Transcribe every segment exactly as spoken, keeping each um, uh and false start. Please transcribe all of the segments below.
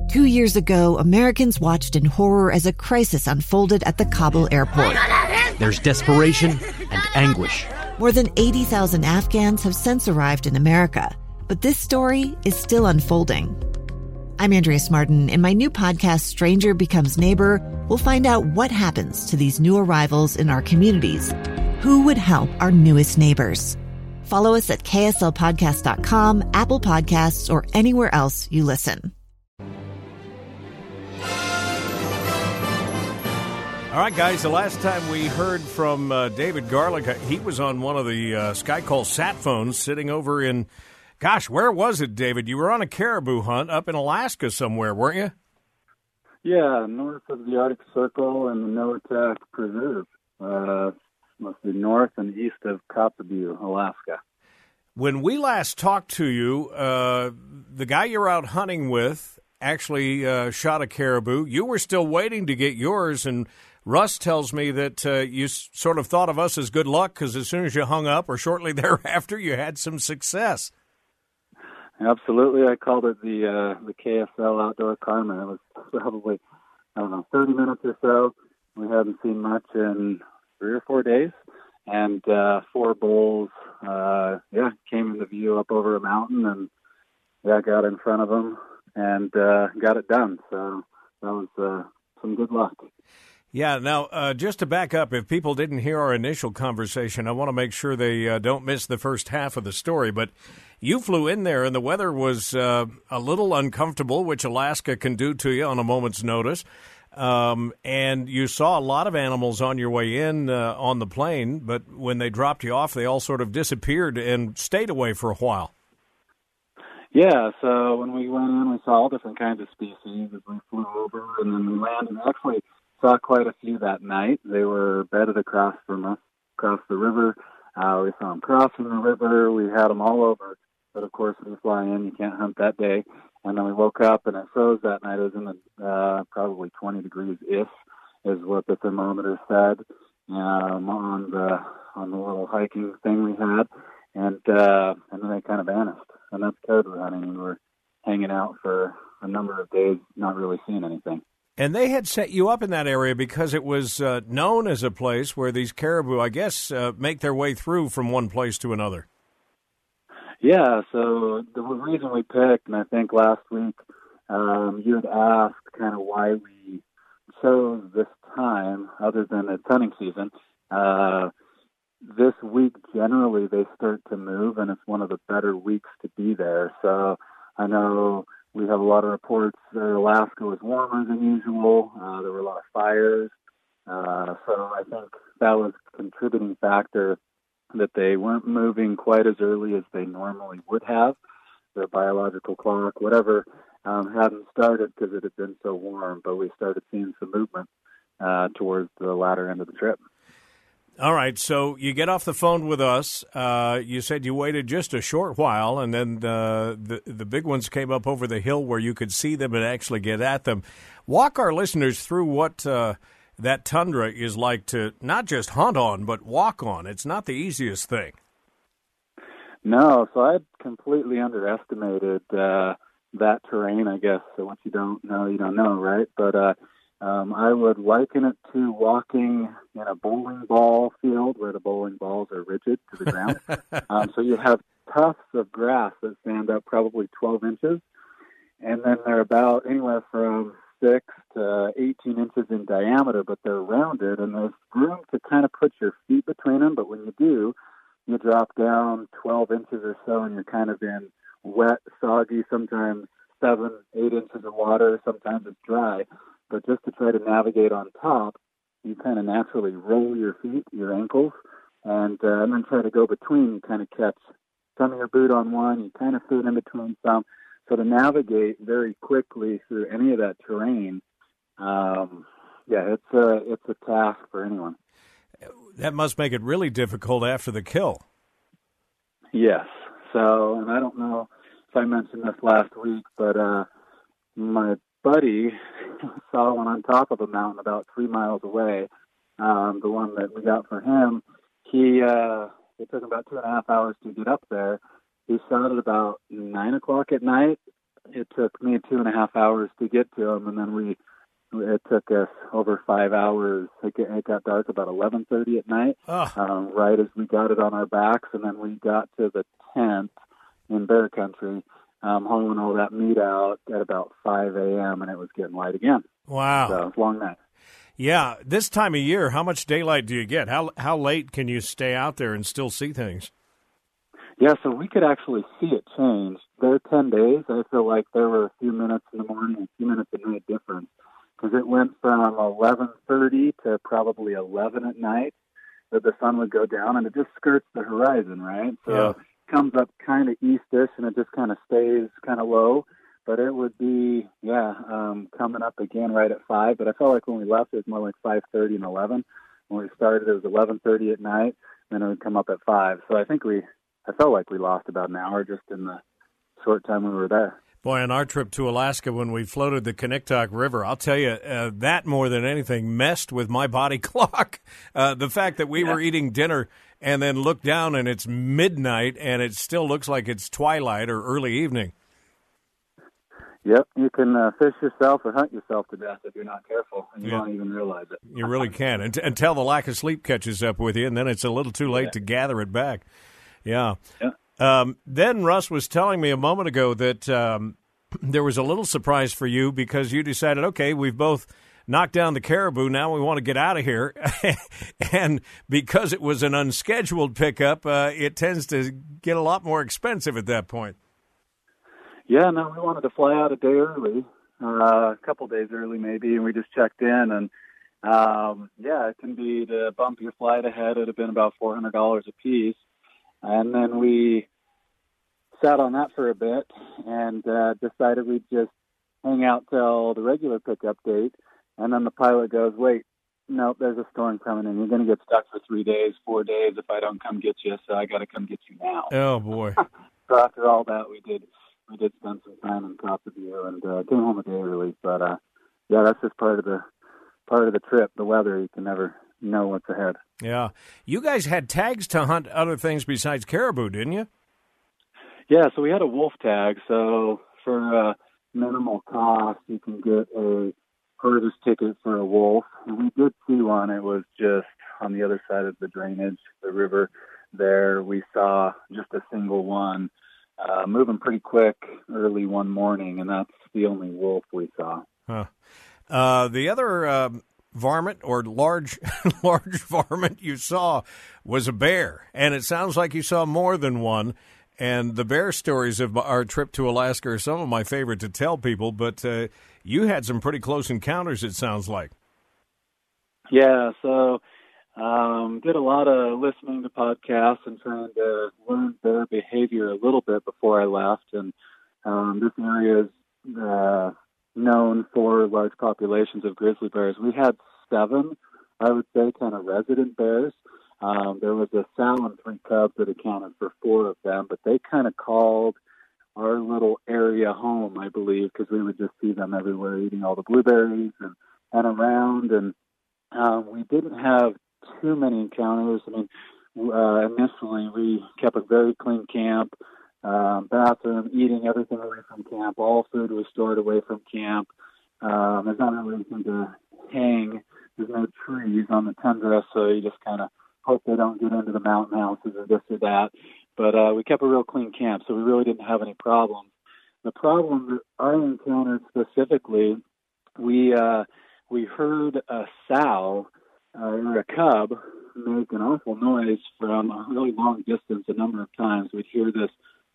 Two years ago, Americans watched in horror as a crisis unfolded at the Kabul airport. There's desperation and anguish. More than eighty thousand Afghans have since arrived in America, but this story is still unfolding. I'm Andrea Martin. In my new podcast, Stranger Becomes Neighbor, we'll find out what happens to these new arrivals in our communities. Who would help our newest neighbors? Follow us at K S L podcast dot com, Apple Podcasts, or anywhere else you listen. All right, guys, the last time we heard from uh, David Garlick, he was on one of the uh, SkyCall sat phones sitting over in, gosh, where was it, David? You were on a caribou hunt up in Alaska somewhere, weren't you? Yeah, north of the Arctic Circle and the Noatak Preserve, uh, mostly north and east of Kotzebue, Alaska. When we last talked to you, uh, the guy you're out hunting with actually uh, shot a caribou. You were still waiting to get yours, and Russ tells me that uh, you s- sort of thought of us as good luck because as soon as you hung up or shortly thereafter, you had some success. Absolutely. I called it the uh, the K S L Outdoor Karma. It was probably, I don't know, thirty minutes or so. We hadn't seen much in three or four days. And uh, four bulls, uh, yeah, came into view up over a mountain, and yeah, got in front of them and uh, got it done. So that was uh, some good luck. Yeah, now, uh, just to back up, if people didn't hear our initial conversation, I want to make sure they uh, don't miss the first half of the story. But you flew in there, and the weather was uh, a little uncomfortable, which Alaska can do to you on a moment's notice. Um, and you saw a lot of animals on your way in uh, on the plane, but when they dropped you off, they all sort of disappeared and stayed away for a while. Yeah, so when we went in, we saw all different kinds of species as we flew over, and then we landed. Actually, saw quite a few that night. They were bedded across from us, across the river. Uh, we saw them crossing the river. We had them all over. But, of course, when you fly in, you can't hunt that day. And then we woke up, and it froze that night. It was in the uh, probably twenty degrees-ish is what the thermometer said um, on the on the little hiking thing we had. And, uh, and then they kind of vanished. And that's caribou hunting. We were hanging out for a number of days, not really seeing anything. And they had set you up in that area because it was uh, known as a place where these caribou, I guess, uh, make their way through from one place to another. Yeah, so the reason we picked, and I think last week um, you had asked kind of why we chose this time, other than it's hunting season. Uh, this week, generally, they start to move, and it's one of the better weeks to be there. So I know we have a lot of reports that Alaska was warmer than usual. Uh, there were a lot of fires. Uh, so I think that was a contributing factor that they weren't moving quite as early as they normally would have. Their biological clock, whatever, um, hadn't started because it had been so warm, but we started seeing some movement uh, towards the latter end of the trip. All right, so you get off the phone with us. Uh, you said you waited just a short while, and then uh, the the big ones came up over the hill where you could see them and actually get at them. Walk our listeners through what uh, that tundra is like to not just hunt on, but walk on. It's not the easiest thing. No, so I completely underestimated uh, that terrain, I guess. So what you don't know, you don't know, right? But uh, um, I would liken it to walking in a bowling ball field where the bowling balls are rigid to the ground. um, so you have tufts of grass that stand up probably twelve inches, and then they're about anywhere from six to eighteen inches in diameter, but they're rounded, and there's room to kind of put your feet between them, but when you do, you drop down twelve inches or so, and you're kind of in wet, soggy, sometimes seven, eight inches of water, sometimes it's dry, but just to try to navigate on top, you kind of naturally roll your feet, your ankles, and, uh, and then try to go between. You kind of catch some of your boot on one, you kind of fit in between some. So to navigate very quickly through any of that terrain, um, yeah, it's a, it's a task for anyone. That must make it really difficult after the kill. Yes. So, and I don't know if I mentioned this last week, but uh, my buddy saw one on top of a mountain about three miles away. Um, the one that we got for him, he uh, it took about two and a half hours to get up there. He shot it about nine o'clock at night, it took me two and a half hours to get to them, and then we it took us over five hours. It, get, it got dark about eleven thirty at night, Oh. um, right as we got it on our backs, and then we got to the tent in bear country, um, hauling all that meat out at about five a.m., and it was getting light again. Wow. So it was a long night. Yeah, this time of year, how much daylight do you get? How how late can you stay out there and still see things? Yeah, so we could actually see it change. There ten days, I feel like there were a few minutes in the morning and a few minutes at night difference, because it went from eleven thirty to probably eleven at night that the sun would go down, and it just skirts the horizon, right? So Yeah. it comes up kind of eastish, and it just kind of stays kind of low. But it would be, yeah, um, coming up again right at five. But I felt like when we left, it was more like five thirty and eleven. When we started, it was eleven thirty at night, and then it would come up at five. So I think we, I felt like we lost about an hour just in the short time we were there. Boy, on our trip to Alaska, when we floated the Knicktaq River, I'll tell you, uh, that more than anything messed with my body clock. Uh, the fact that we Yeah. were eating dinner and then look down and it's midnight and it still looks like it's twilight or early evening. Yep, you can uh, fish yourself or hunt yourself to death if you're not careful, and you Yeah. don't even realize it. You really can, and until the lack of sleep catches up with you, and then it's a little too late Yeah. to gather it back. Yeah. Yeah. Um, then Russ was telling me a moment ago that um, there was a little surprise for you because you decided, okay, we've both knocked down the caribou. Now we want to get out of here. And because it was an unscheduled pickup, uh, it tends to get a lot more expensive at that point. Yeah, no, we wanted to fly out a day early, uh, a couple days early maybe, and we just checked in. And, um, yeah, it can be to bump your flight ahead. It would have been about four hundred dollars a piece. And then we sat on that for a bit and uh, decided we'd just hang out till the regular pickup date. And then the pilot goes, wait, no, there's a storm coming in. You're going to get stuck for three days, four days if I don't come get you, so I got to come get you now. Oh, boy. So after all that, we did we did spend some time in Coffeyview and uh, came home a day early. But uh, yeah, that's just part of the part of the trip. The weather, you can never know what's ahead. Yeah. You guys had tags to hunt other things besides caribou, didn't you? Yeah, so we had a wolf tag. So for uh, minimal cost, you can get a harvest ticket for a wolf. And we did see one. It was just on the other side of the drainage, the river there. We saw just a single one. Uh, moving pretty quick early one morning, and that's the only wolf we saw. Huh. Uh, the other uh, varmint or large large varmint you saw was a bear, and it sounds like you saw more than one. And the bear stories of our trip to Alaska are some of my favorite to tell people, but uh, you had some pretty close encounters, it sounds like. Yeah, so Um, did a lot of listening to podcasts and trying to learn their behavior a little bit before I left. And um, this area is uh, known for large populations of grizzly bears. We had seven, I would say, kind of resident bears. Um, there was a sow and three cubs that accounted for four of them, but they kind of called our little area home, I believe, because we would just see them everywhere eating all the blueberries and, and around. And um, we didn't have too many encounters. I mean, uh, initially we kept a very clean camp, um, bathroom, eating everything away from camp. All food was stored away from camp. Um, there's not really anything to hang. There's no trees on the tundra, so you just kind of hope they don't get into the mountain houses or this or that. But uh, we kept a real clean camp, so we really didn't have any problems. The problem that I encountered specifically, we uh, we heard a sow Uh, or a cub make an awful noise from a really long distance a number of times. We'd hear this,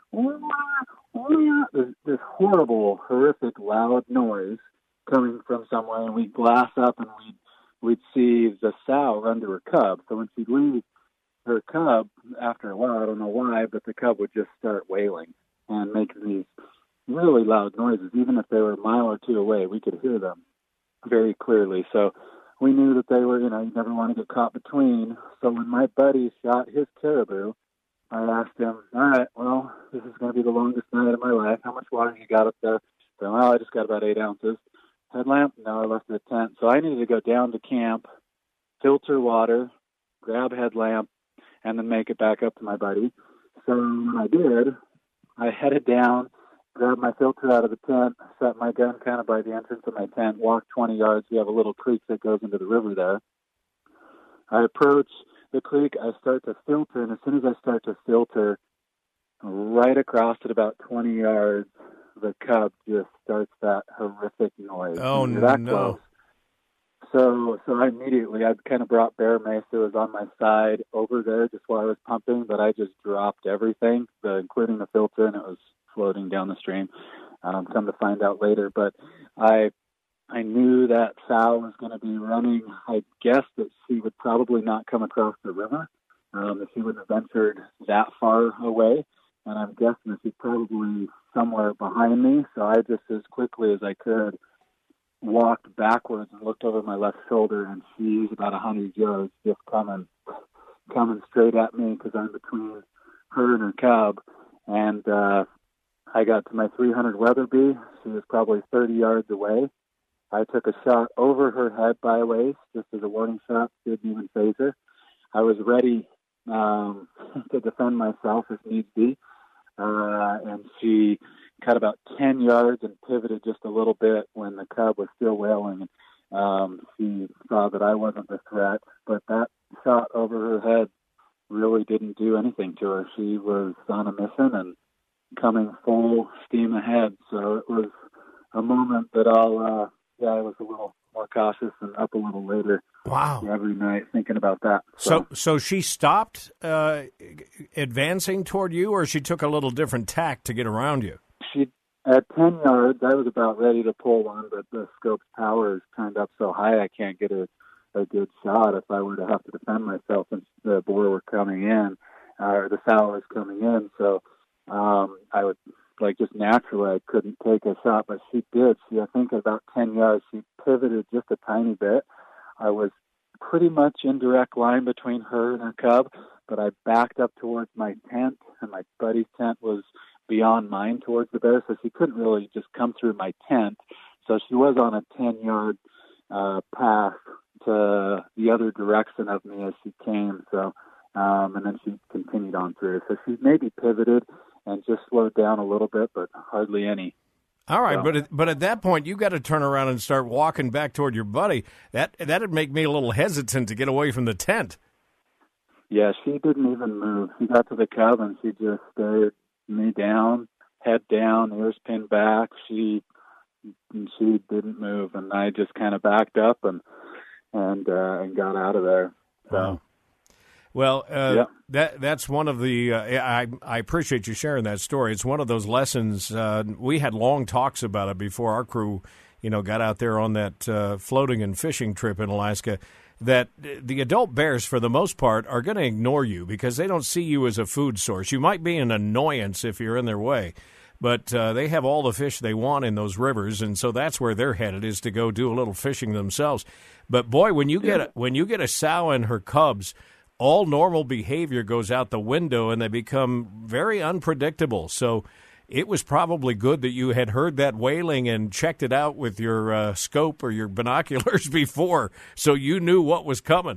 this, this horrible, horrific, loud noise coming from somewhere, and we'd glass up and we'd, we'd see the sow run to her cub. So when she'd leave her cub, after a while, I don't know why, but the cub would just start wailing and making these really loud noises. Even if they were a mile or two away, we could hear them very clearly. So we knew that they were, you know, you never want to get caught between. So when my buddy shot his caribou, I asked him, all right, well, this is going to be the longest night of my life. How much water you got up there? So, well, I just got about eight ounces. Headlamp? No, I left the tent. So I needed to go down to camp, filter water, grab headlamp, and then make it back up to my buddy. So when I did, I headed down grabbed my filter out of the tent, set my gun kind of by the entrance of my tent, walked twenty yards. We have a little creek that goes into the river there. I approach the creek. I start to filter, and as soon as I start to filter, right across at about twenty yards, the cub just starts that horrific noise. Oh, You're that no. close. So, so I immediately, I kind of brought bear mace that was on my side over there just while I was pumping, but I just dropped everything, the, including the filter, and it was floating down the stream. Um, come to find out later, but I, I knew that sow was going to be running. I guessed that she would probably not come across the river, um, that she wouldn't have ventured that far away, and I'm guessing that she's probably somewhere behind me. So I just, as quickly as I could, walked backwards and looked over my left shoulder, and she's about a hundred yards just coming, coming straight at me because I'm between her and her cub. And uh, I got to my three hundred Weatherby. She was probably thirty yards away. I took a shot over her head by waist, just as a warning shot. Didn't even phase her. I was ready um, to defend myself if needs be. Uh, and she cut about ten yards and pivoted just a little bit when the cub was still wailing. Um, she saw that I wasn't the threat, but that shot over her head really didn't do anything to her. She was on a mission and coming full steam ahead. So it was a moment that I'll, uh, yeah, I was a little more cautious and up a little later. Wow. Every night thinking about that. So, so, so she stopped uh, advancing toward you, or she took a little different tack to get around you? She, at ten yards, I was about ready to pull one, but the scope's power is turned up so high I can't get a, a good shot if I were to have to defend myself and the boar were coming in, uh, or the sow was coming in. So um, I would, like, just naturally, I couldn't take a shot, but she did. She, I think, at about ten yards, she pivoted just a tiny bit. I was pretty much in direct line between her and her cub, but I backed up towards my tent, and my buddy's tent was beyond mine towards the bear, so she couldn't really just come through my tent. So she was on a ten-yard uh, path to the other direction of me as she came. So, um, and then she continued on through. So she maybe pivoted and just slowed down a little bit, but hardly any. All right, So, but at, but at that point, you got to turn around and start walking back toward your buddy. That that'd make me a little hesitant to get away from the tent. yeah, she didn't even move. She got to the cub and she just stared me down, head down, ears pinned back. She she didn't move, and I just kind of backed up and and uh, and got out of there. So. Wow. Well, uh, Yeah. that that's one of the. Uh, I I appreciate you sharing that story. It's one of those lessons. Uh, we had long talks about it before our crew, you know, got out there on that uh, floating and fishing trip in Alaska. That the adult bears, for the most part, are going to ignore you because they don't see you as a food source. You might be an annoyance if you're in their way, but uh, they have all the fish they want in those rivers, and so that's where they're headed, is to go do a little fishing themselves. But boy, when you get a, when you get a sow and her cubs, all normal behavior goes out the window, and they become very unpredictable. So it was probably good that you had heard that wailing and checked it out with your uh, scope or your binoculars before, so you knew what was coming.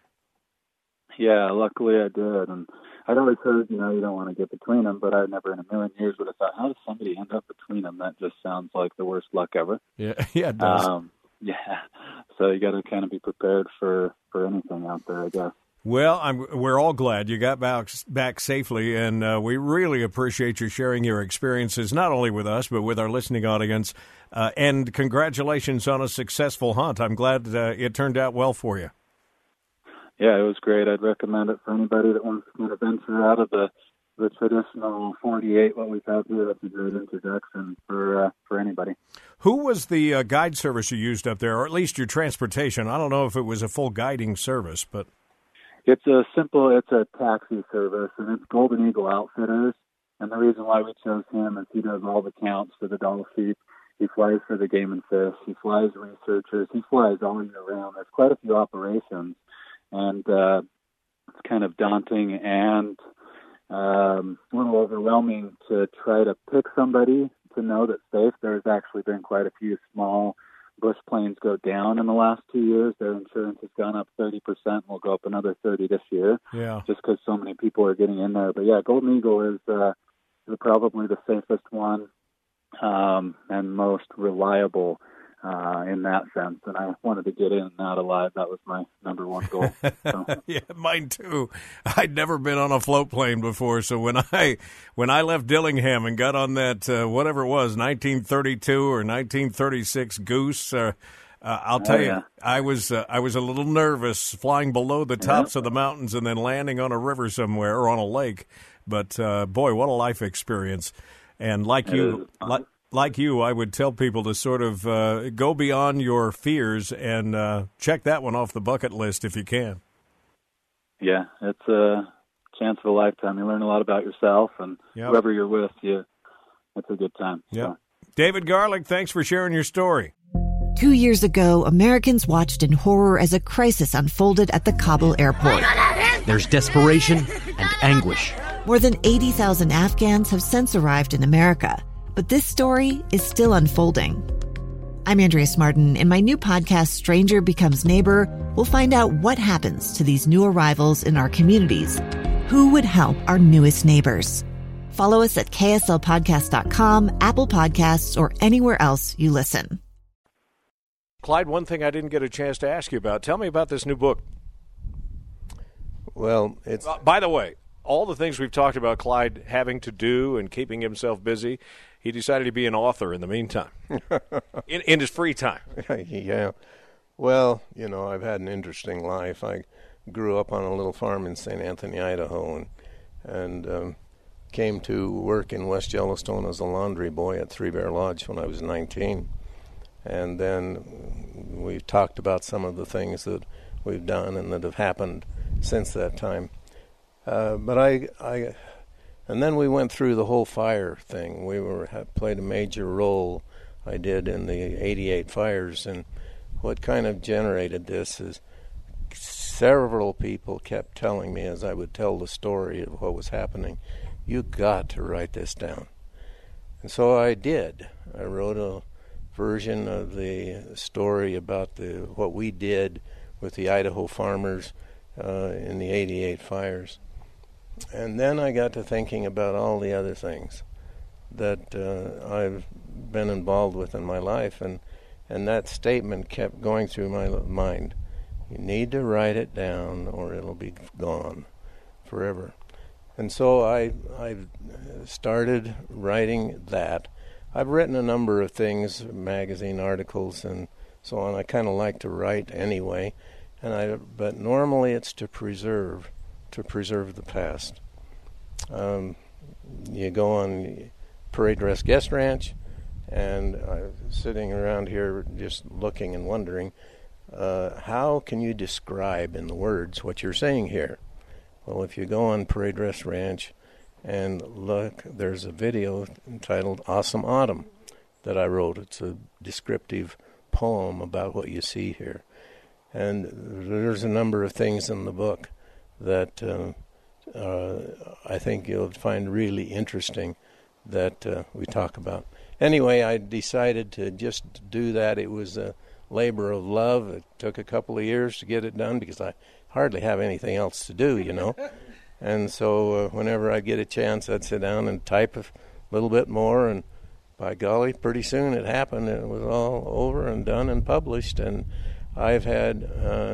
Yeah, luckily I did. And I'd always heard, you know, you don't want to get between them, but I never in a million years would have thought, how does somebody end up between them? That just sounds like the worst luck ever. Yeah, yeah, it does. Um, yeah, so you got to kind of be prepared for, for anything out there, I guess. Well, I'm, we're all glad you got back, back safely, and uh, we really appreciate you sharing your experiences, not only with us, but with our listening audience. Uh, and congratulations on a successful hunt. I'm glad uh, it turned out well for you. Yeah, it was great. I'd recommend it for anybody that wants to kind of venture out of the, the traditional forty-eight, what we've had here. That's a great introduction for uh, for anybody. Who was the uh, guide service you used up there, or at least your transportation? I don't know if it was a full guiding service, but... It's a simple, it's a taxi service, and it's Golden Eagle Outfitters. And the reason why we chose him is he does all the counts for the Dall sheep. He flies for the Game and Fish. He flies researchers. He flies all year round. There's quite a few operations, and uh, it's kind of daunting and um, a little overwhelming to try to pick somebody to know that's safe. There's actually been quite a few small bush planes go down in the last two years. Their insurance has gone up thirty percent. Will go up another thirty this year. Yeah. Just because so many people are getting in there. But yeah, Golden Eagle is uh, probably the safest one um, and most reliable uh, in that sense. And I wanted to get in and out alive. That was my number one goal. So. Yeah, mine too. I'd never been on a float plane before, so when I when I left Dillingham and got on that uh, whatever it was, nineteen thirty-two or nineteen thirty-six Goose. Uh, Uh, I'll tell oh, you, yeah. I was uh, I was a little nervous flying below the tops yeah. of the mountains and then landing on a river somewhere or on a lake. But uh, boy, what a life experience! And like it you, like, like you, I would tell people to sort of uh, go beyond your fears and uh, check that one off the bucket list if you can. Yeah, it's a chance of a lifetime. You learn a lot about yourself and yep. whoever you're with. You, it's a good time. Yeah. So. David Garlick, thanks for sharing your story. Two years ago, Americans watched in horror as a crisis unfolded at the Kabul airport. There's desperation and anguish. More than eighty thousand Afghans have since arrived in America, but this story is still unfolding. I'm Andrea Smartin. In my new podcast, Stranger Becomes Neighbor, we'll find out what happens to these new arrivals in our communities. Who would help our newest neighbors? Follow us at K S L podcast dot com, Apple Podcasts, or anywhere else you listen. Clyde, one thing I didn't get a chance to ask you about. Tell me about this new book. Well, it's... Uh, by the way, all the things we've talked about Clyde having to do and keeping himself busy, he decided to be an author in the meantime, in, in his free time. Yeah. Well, you know, I've had an interesting life. I grew up on a little farm in Saint Anthony, Idaho, and, and um, came to work in West Yellowstone as a laundry boy at Three Bear Lodge when I was nineteen. And then we talked about some of the things that we've done and that have happened since that time. Uh, but I, I, and then we went through the whole fire thing. We were had played a major role. I did in the eighty-eight fires, and what kind of generated this is several people kept telling me as I would tell the story of what was happening, "You got to write this down." And so I did. I wrote a version of the story about the what we did with the Idaho farmers uh, in the eighty-eight fires. And then I got to thinking about all the other things that uh, I've been involved with in my life, and, and that statement kept going through my mind. You need to write it down or it'll be gone forever. And so I, I started writing that. I've written a number of things, magazine articles and so on. I kind of like to write anyway, and I. But normally it's to preserve, to preserve the past. Um, you go on Parade Rest Guest Ranch, and I'm sitting around here just looking and wondering, uh, how can you describe in the words what you're saying here? Well, if you go on Parade Rest Ranch and look, there's a video entitled Awesome Autumn that I wrote. It's a descriptive poem about what you see here. And there's a number of things in the book that uh, uh, I think you'll find really interesting that uh, we talk about. Anyway, I decided to just do that. It was a labor of love. It took a couple of years to get it done because I hardly have anything else to do, you know. And so uh, whenever I'd get a chance, I'd sit down and type a little bit more, and by golly, pretty soon it happened. It was all over and done and published, and I've had uh,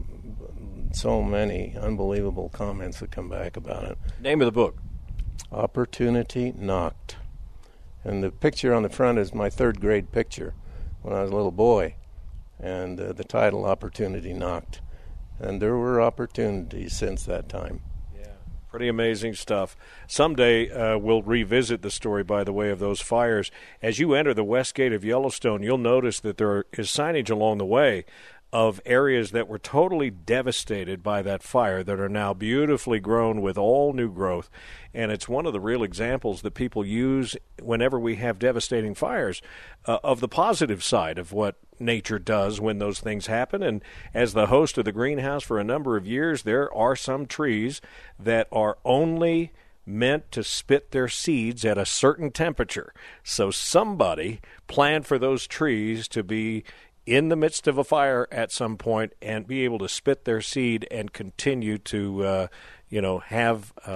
so many unbelievable comments that come back about it. Name of the book? Opportunity Knocked. And the picture on the front is my third grade picture when I was a little boy, and uh, the title, Opportunity Knocked. And there were opportunities since that time. Pretty amazing stuff. Someday uh, we'll revisit the story, by the way, of those fires. As you enter the west gate of Yellowstone, you'll notice that there is signage along the way of areas that were totally devastated by that fire that are now beautifully grown with all new growth. And it's one of the real examples that people use whenever we have devastating fires uh, of the positive side of what nature does when those things happen. And as the host of the greenhouse for a number of years, there are some trees that are only meant to spit their seeds at a certain temperature. So somebody planned for those trees to be in the midst of a fire at some point and be able to spit their seed and continue to, uh, you know, have uh,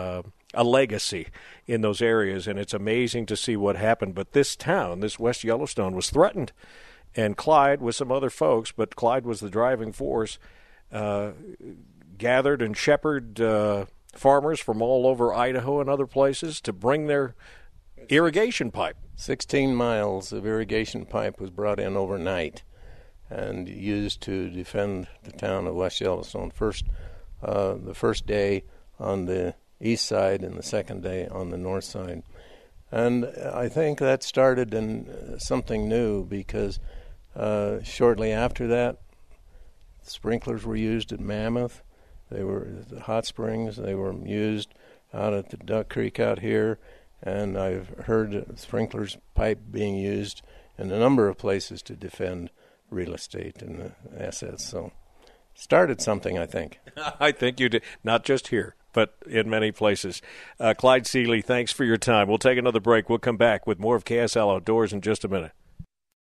a legacy in those areas, and it's amazing to see what happened. But this town, this West Yellowstone, was threatened, and Clyde, with some other folks, but Clyde was the driving force, uh, gathered and shepherded uh, farmers from all over Idaho and other places to bring their irrigation pipe. Sixteen miles of irrigation pipe was brought in overnight and used to defend the town of West Yellowstone. First, uh, the first day on the east side and the second day on the north side. And I think that started in something new because uh, shortly after that, sprinklers were used at Mammoth. They were the hot springs. They were used out at the Duck Creek out here, and I've heard sprinklers pipe being used in a number of places to defend real estate and the assets. So started something, I think. I think you did, not just here, but in many places. Uh, Clyde Seeley, thanks for your time. We'll take another break. We'll come back with more of K S L Outdoors in just a minute.